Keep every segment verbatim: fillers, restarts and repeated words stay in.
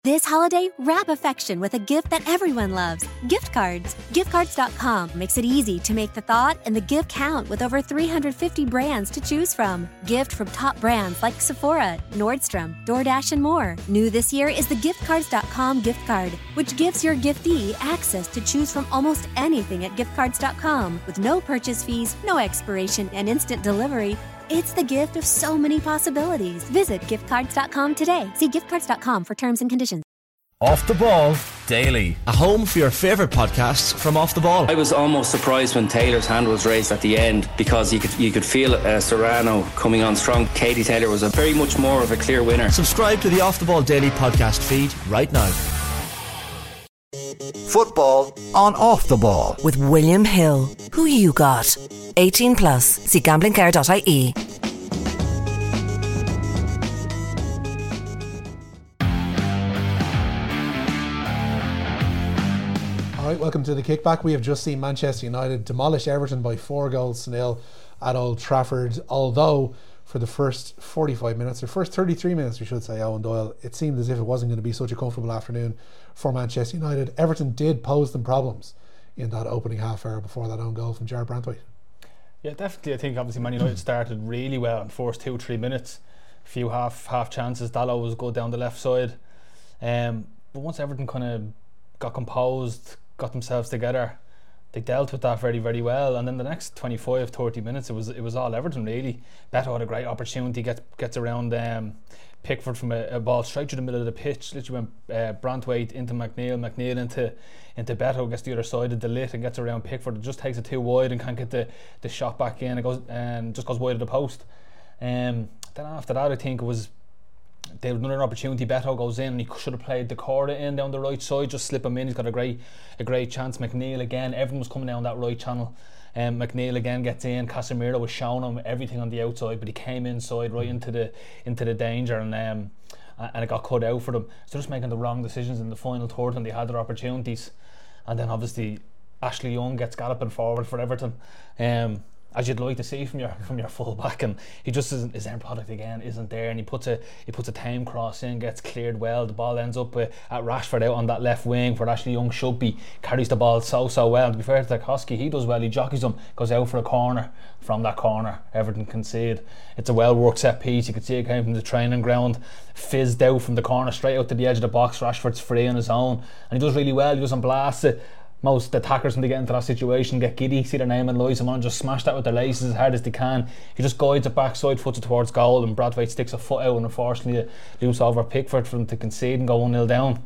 This holiday, wrap affection with a gift that everyone loves, gift cards. gift cards dot com makes it easy to make the thought and the gift count with over three hundred fifty brands to choose from. Gift from top brands like Sephora, Nordstrom, DoorDash, and more. New this year is the gift cards dot com gift card, which gives your giftee access to choose from almost anything at gift cards dot com with no purchase fees, no expiration, and instant delivery. It's the gift of so many possibilities. Visit gift cards dot com today. See gift cards dot com for terms and conditions. Off the Ball Daily, a home for your favourite podcasts from Off the Ball. I was almost surprised when Taylor's hand was raised at the end, because you could you could feel uh, Serrano coming on strong. Katie Taylor was a very much more of a clear winner. Subscribe to the Off the Ball Daily podcast feed right now. Football on Off the Ball with William Hill. Who you got? eighteen plus. See gambling care dot I E. Alright, welcome to the kickback. We have just seen Manchester United demolish Everton by four goals to nil at Old Trafford, although for the first forty-five minutes, or first thirty-three minutes we should say, Owen Doyle, it seemed as if it wasn't going to be such a comfortable afternoon for Manchester United. Everton did pose them problems in that opening half hour before that own goal from Jared Branthwaite. Yeah, definitely. I think obviously Man United started really well in the first two, three minutes. A few half half chances. Dalot was good down the left side. Um, but once Everton kind of got composed, got themselves together, they dealt with that very, very well. And then the next twenty-five, thirty minutes, it was it was all Everton really. Beto had a great opportunity, gets gets around um, Pickford from a, a ball straight through the middle of the pitch. Literally went uh, Branthwaite into McNeil, McNeil into into Beto, gets the other side of the lit and gets around Pickford. It just takes it too wide and can't get the, the shot back in. It goes and just goes wide of the post. Um, then after that, I think it was they had another opportunity. Beto goes in and he should have played the corner in down the right side, just slip him in. He's got a great a great chance. McNeil again, everyone was coming down that right channel. Um, McNeil again gets in. Casemiro was showing him everything on the outside, but he came inside right into the into the danger, and um, and it got cut out for them. So just making the wrong decisions in the final third when they had their opportunities. And then obviously Ashley Young gets galloping forward for Everton, um, as you'd like to see from your from your full back, and he just isn't, his end product again isn't there, and he puts a he puts a time cross in, gets cleared well. The ball ends up uh, at Rashford out on that left wing where Ashley Young should be, carries the ball so so well. To be fair to Tarkowski, he does well, he jockeys him, goes out for a corner. From that corner, Everton concede. It's a well worked set piece. You could see it came from the training ground, fizzed out from the corner straight out to the edge of the box. Rashford's free on his own, and he does really well. He doesn't blast it. Most attackers, when they get into that situation, get giddy, see their name in lights and want to just smash that with their laces as hard as they can. He just guides it backside, foots it towards goal, and Branthwaite sticks a foot out, and unfortunately loose over Pickford for them to concede and go one nil down.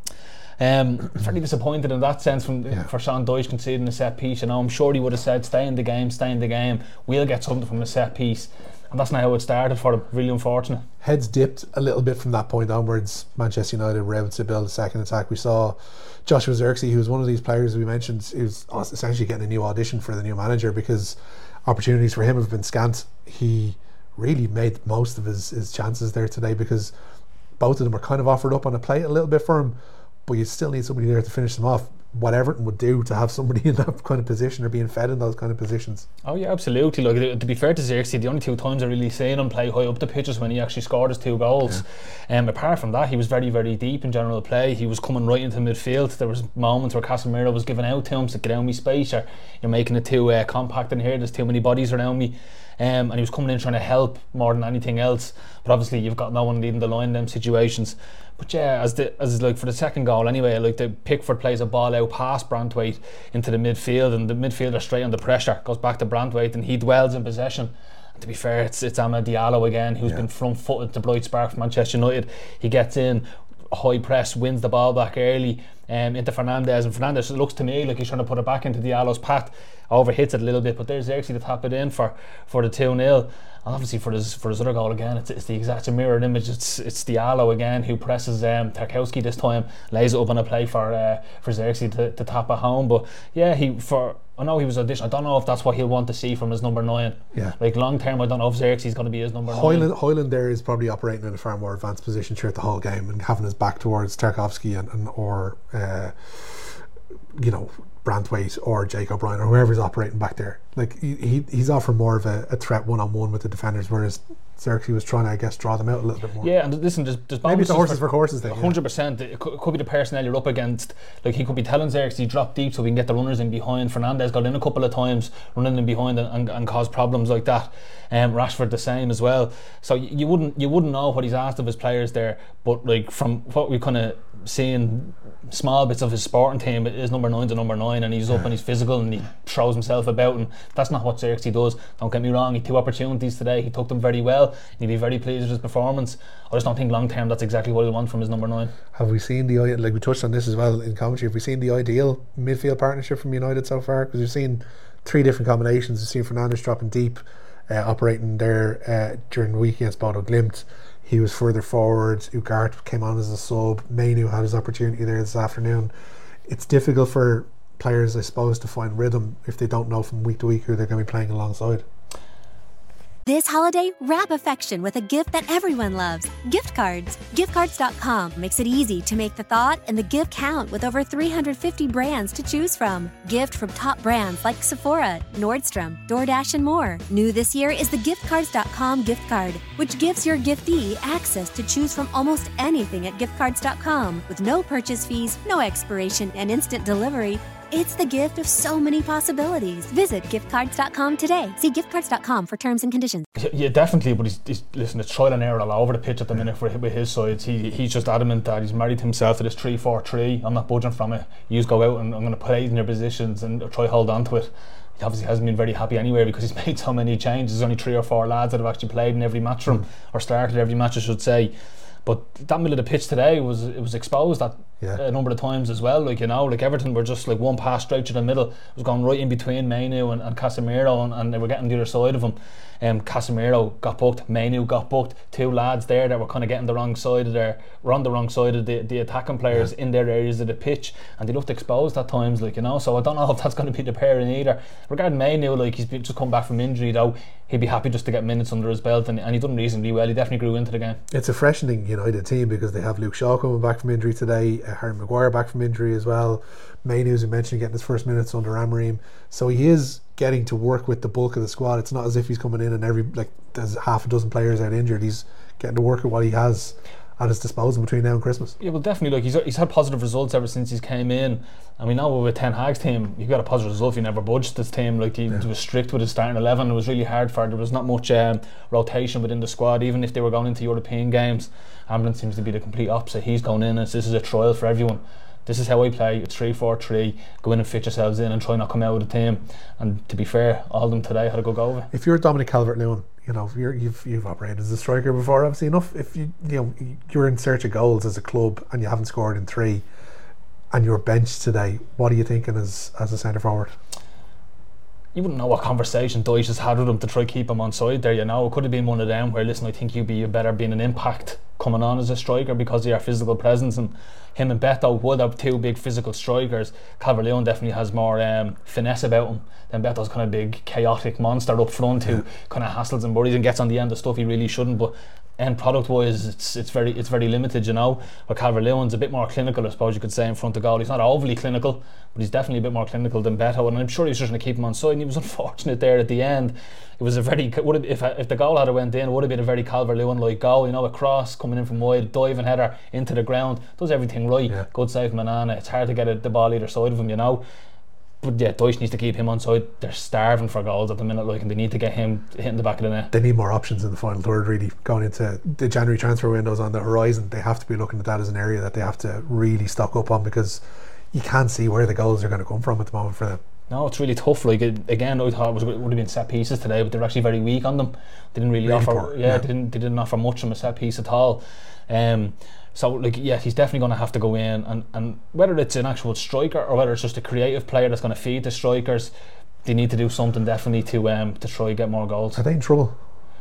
Um, fairly disappointed in that sense from yeah. for Sean Dyche conceding a set piece. You know, I'm sure he would have said, stay in the game, stay in the game, we'll get something from a set piece. And that's not how it started for them. Really unfortunate. Heads dipped a little bit from that point onwards. Manchester United were able to build a second attack. We saw Joshua Zirkzee, who was one of these players we mentioned, he was essentially getting a new audition for the new manager because opportunities for him have been scant. He really made most of his, his chances there today, because both of them were kind of offered up on a plate a little bit for him, but you still need somebody there to finish them off. What Everton would do to have somebody in that kind of position, or being fed in those kind of positions. Oh yeah, absolutely. Like, to be fair to Zirkzee, the only two times I really seen him play high up the pitch is when he actually scored his two goals. Yeah. Um, apart from that, he was very, very deep in general play. He was coming right into midfield. There was moments where Casemiro was giving out to him, so get out of me space, or you're making it too uh, compact in here, there's too many bodies around me. Um, and he was coming in trying to help more than anything else. But obviously you've got no one leading the line in them situations. But yeah, as the as like for the second goal anyway, like the Pickford plays a ball out past Branthwaite into the midfield, and the midfielder straight under pressure goes back to Branthwaite, and he dwells in possession. And to be fair, it's it's Amad Diallo again, who's yeah. been front footed to bright spark for Manchester United. He gets in, high press, wins the ball back early um, into Fernandes, and Fernandes, it looks to me like he's trying to put it back into Diallo's path, overhits it a little bit, but there's actually to tap it in for, for the two nil. And obviously for his for his other goal again, it's, it's the exact mirror image. It's it's Diallo again who presses um, Tarkowski this time, lays it up on a play for uh, for Zirkzee to, to tap it home. But yeah, he for I know he was auditioned. I don't know if that's what he'll want to see from his number nine. Yeah. Like long term, I don't know if Zirkzee's going to be his number Hoyland, nine. Hoyland there is probably operating in a far more advanced position throughout the whole game and having his back towards Tarkowski and, and or uh, you know, Branthwaite or Jake O'Brien or whoever's operating back there. Like he, he he's offering more of a, a threat one on one with the defenders, whereas Xerxes was trying to, I guess, draw them out a little bit more. Yeah, and listen, there's, there's maybe it's the horses for courses thing. one hundred percent. Yeah. It, could, it could be the personnel you're up against. Like he could be telling Xerxes drop deep so we can get the runners in behind. Fernandez got in a couple of times running in behind and, and, and caused problems like that. Um, Rashford the same as well. So you, you wouldn't you wouldn't know what he's asked of his players there. But like from what we kind of seeing small bits of his sporting team, his number nine's a number nine and he's up and he's physical and he throws himself about, and that's not what Xerxes does. Don't get me wrong, he had two opportunities today, he took them very well and he'd be very pleased with his performance. I just don't think long term that's exactly what he'll want from his number nine. Have we seen the, like we touched on this as well in commentary, have we seen the ideal midfield partnership from United so far? Because we've seen three different combinations. We've seen Fernandes dropping deep, uh, operating there uh, during the week against Bodo Glimt. He was further forward. Ugarte came on as a sub. Mainu had his opportunity there this afternoon. It's difficult for players, I suppose, to find rhythm if they don't know from week to week who they're going to be playing alongside. This holiday, wrap affection with a gift that everyone loves. Gift cards. gift cards dot com makes it easy to make the thought and the gift count with over three hundred fifty brands to choose from. Gift from top brands like Sephora, Nordstrom, DoorDash, and more. New this year is the gift cards dot com gift card, which gives your giftee access to choose from almost anything at gift cards dot com with no purchase fees, no expiration, and instant delivery. It's the gift of so many possibilities. Visit gift cards dot com today. See gift cards dot com for terms and conditions. Yeah, definitely, but he's, he's listen, it's trial and error all over the pitch at the minute for, with his sides. He, he's just adamant that he's married himself to this three four three. I'm not budging from it. You just go out and I'm going to play in your positions and try hold on to it. He obviously hasn't been very happy anyway because he's made so many changes. There's only three or four lads that have actually played in every match from mm. or started every match, I should say. But that middle of the pitch today was it was exposed that yeah. a number of times as well. Like, you know, like Everton were just like one pass straight to the middle. It was going right in between Mainu and, and Casemiro, and, and they were getting the other side of him. Um, Casemiro got booked, Mainu got booked. Two lads there that were kind of getting the wrong side of their, were on the wrong side of the, the attacking players yeah. in their areas of the pitch, and they looked exposed at times, like, you know. So I don't know if that's going to be the pairing either. Regarding Mainu, like, he's just come back from injury though. He'd be happy just to get minutes under his belt, and, and he done reasonably well. He definitely grew into the game. It's a freshening United team because they have Luke Shaw coming back from injury today, uh, Harry Maguire back from injury as well. Mainu, as we mentioned, getting his first minutes under Amorim, so he is getting to work with the bulk of the squad. It's not as if he's coming in and every like there's half a dozen players out injured. He's getting to work with what he has at his disposal between now and Christmas. Yeah, well, definitely. Like he's he's had positive results ever since he's came in. And we know with Ten Hag's team, you got a positive result if you never budged this team. Like he yeah. was strict with his starting eleven. It was really hard for. There was not much um, rotation within the squad, even if they were going into European games. Ambulance seems to be the complete opposite. He's going in and this is a trial for everyone. This is how I play. It's three four three. Go in and fit yourselves in and try not come out of the team. And to be fair, all of them today had a good go of it. If you're Dominic Calvert-Lewin, you know you're, you've you've operated as a striker before. Obviously enough. If you you know you're in search of goals as a club and you haven't scored in three, and you're benched today, what are you thinking as as a centre forward? You wouldn't know what conversation Dyche has had with him to try keep him on side there, you know. It could have been one of them where, listen, I think you'd be better being an impact coming on as a striker because of your physical presence, and him and Beto would have two big physical strikers. Calvert-Lewin definitely has more um, finesse about him than Beto's kind of big chaotic monster up front who yeah. kind of hassles and worries and gets on the end of stuff he really shouldn't. But end product wise, it's it's very it's very limited, you know. But Calvert-Lewin's a bit more clinical, I suppose you could say, in front of goal. He's not overly clinical, but he's definitely a bit more clinical than Beto, and I'm sure he's just going to keep him on side. And he was unfortunate there at the end. It was a very would have, if if the goal had went in, it would have been a very Calvert-Lewin like goal, you know, a cross coming in from wide, diving header into the ground, does everything right. Yeah. Good save from Manana. It's hard to get a, the ball either side of him, you know. But yeah, Dyche needs to keep him on side. They're starving for goals at the minute, like, and they need to get him hitting the back of the net. They need more options in the final third, really. Going into the January transfer windows on the horizon, they have to be looking at that as an area that they have to really stock up on, because you can't see where the goals are going to come from at the moment for them. No, it's really tough. Like, again, I thought it was, it would have been set pieces today, but they're actually very weak on them. They didn't really, really offer. Poor, yeah, yeah. They didn't. They didn't offer much from a set piece at all. Um, so, like, yeah, he's definitely going to have to go in, and, and whether it's an actual striker or whether it's just a creative player that's going to feed the strikers, they need to do something definitely to um to try and get more goals. Are they in trouble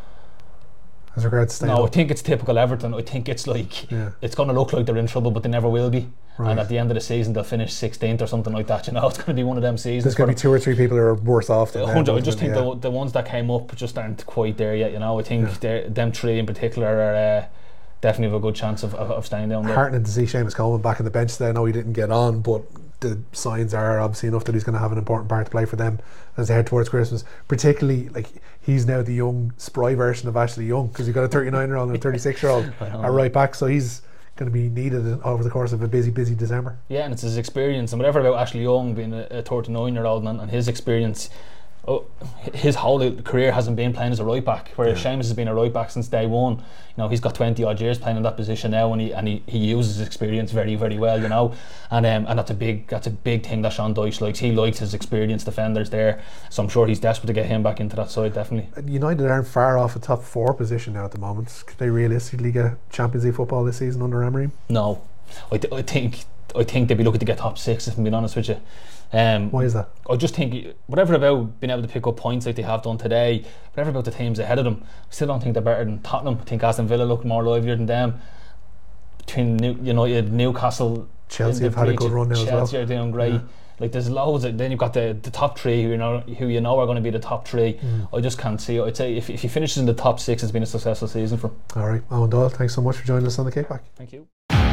as regards staying No, up? I think it's typical Everton. I think it's like yeah. it's going to look like they're in trouble, but they never will be. Right. And at the end of the season, they'll finish sixteenth or something like that. You know, it's going to be one of them seasons. There's going to be two or three people who are worse off than them. I just think yeah. the, the ones that came up just aren't quite there yet. You know, I think yeah. them three in particular are uh, definitely have a good chance of, of, of staying down there. Heartening to see Seamus Coleman back in the bench today. I know he didn't get on, but the signs are obviously enough that he's going to have an important part to play for them as they head towards Christmas. Particularly, like, he's now the young, spry version of Ashley Young, because you've got a thirty-nine year old and a thirty-six year old at right back, so he's going to be needed over the course of a busy, busy December. Yeah, and it's his experience, and whatever about Ashley Young being a, a thirty-nine year old and, and his experience. Oh, his whole career hasn't been playing as a right back, whereas yeah. Seamus has been a right back since day one. You know, he's got twenty odd years playing in that position now, and he and he, he uses his experience very, very well. You know, and um, and that's a big that's a big thing that Sean Dyche likes. He likes his experienced defenders there, so I'm sure he's desperate to get him back into that side. Definitely. United aren't far off a top four position now at the moment. Could they realistically get Champions League football this season under Emery? No, I, th- I think I think they'd be looking to get top six, if I'm being honest with you. Um, Why is that? I just think whatever about being able to pick up points like they have done today, whatever about the teams ahead of them, I still don't think they're better than Tottenham. I think Aston Villa look more livelier than them. Between New, United, Newcastle, Chelsea have had a good run now Chelsea as well. Chelsea are doing great. Yeah. Like, there's loads of, then you've got the, the top three who you know who you know are going to be the top three. Mm. I just can't see it. I'd say if, if he finishes in the top six, it's been a successful season for him. Alright, Owen Doyle, thanks so much for joining us on the Kickback. Thank you.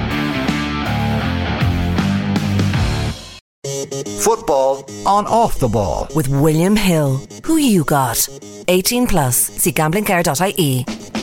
Football on Off the Ball with William Hill. Who you got? eighteen plus. See gambling care dot I E.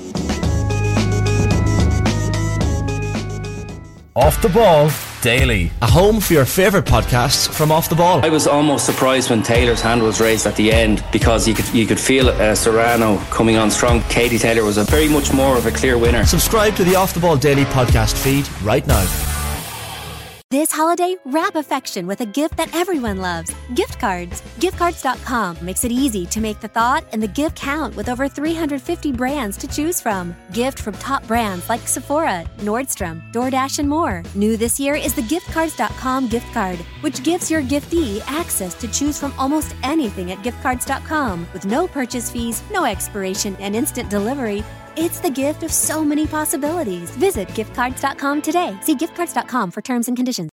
Off the Ball Daily, a home for your favourite podcasts from Off the Ball. I was almost surprised when Taylor's hand was raised at the end, because you could you could feel uh, Serrano coming on strong. Katie Taylor was a very much more of a clear winner. Subscribe to the Off the Ball Daily podcast feed right now. This holiday, wrap affection with a gift that everyone loves. Gift cards. gift cards dot com makes it easy to make the thought and the gift count with over three hundred fifty brands to choose from. Gift from top brands like Sephora, Nordstrom, DoorDash, and more. New this year is the gift cards dot com gift card, which gives your giftee access to choose from almost anything at gift cards dot com with no purchase fees, no expiration, and instant delivery. It's the gift of so many possibilities. Visit gift cards dot com today. See gift cards dot com for terms and conditions.